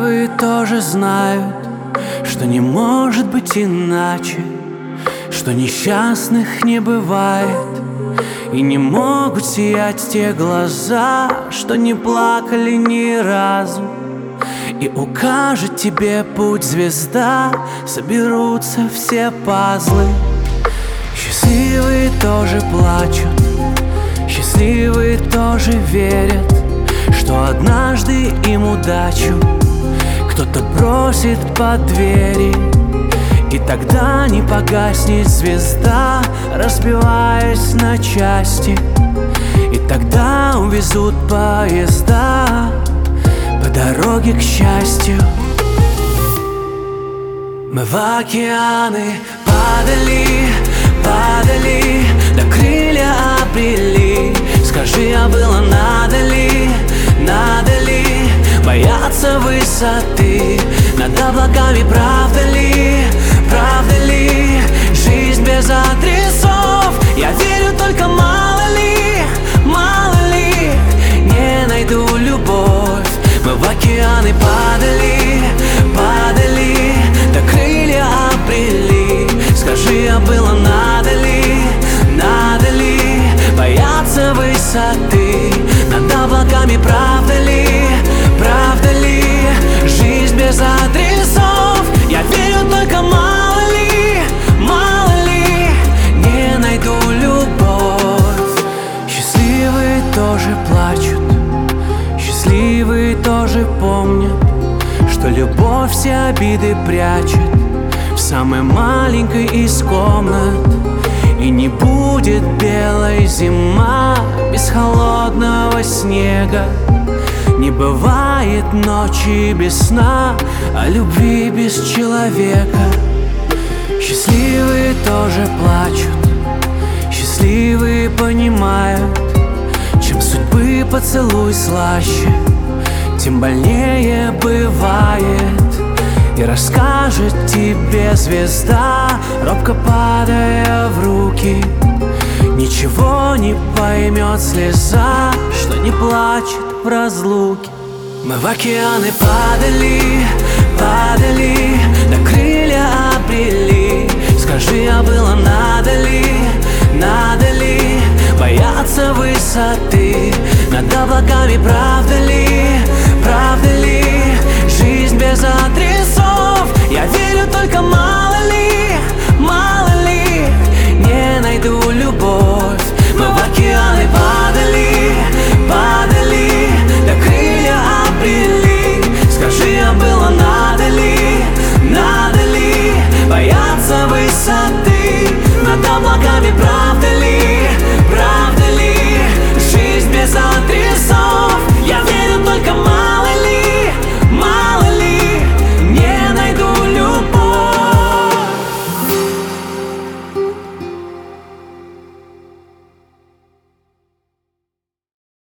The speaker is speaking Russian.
Счастливые тоже знают, что не может быть иначе, что несчастных не бывает, и не могут сиять те глаза, что не плакали ни разу. И укажет тебе путь звезда, соберутся все пазлы. Счастливые тоже плачут, счастливые тоже верят, что однажды им удачу кто-то бросит под двери. И тогда не погаснет звезда, разбиваясь на части. И тогда увезут поезда по дороге к счастью. Мы в океаны падали, падали, да крылья обрели. Скажи, а было надо ли бояться высоты над облаками? Правда ли, жизнь без адресов? Я верю, только мало ли, не найду любовь. Мы в океаны падали, падали, да крылья обрели. Скажи, а было надо ли бояться высоты над облаками? Правда ли, жизнь без адресов? Я верю, только мало ли, не найду любовь. Счастливые тоже плачут, счастливые тоже помнят, что любовь все обиды прячет в самой маленькой из комнат. И не будет белой зима без холодного снега. Не бывает ночи без сна, а любви без человека. Счастливые тоже плачут, счастливые понимают, чем судьбы поцелуй слаще, тем больнее бывает. И расскажет тебе звезда, робко падая в руки. Ничего не поймет слеза, что не плачет в разлуке. Мы в океаны падали, падали, да крылья обрели. Скажи, а было надо ли бояться высоты над облаками? Правда ли,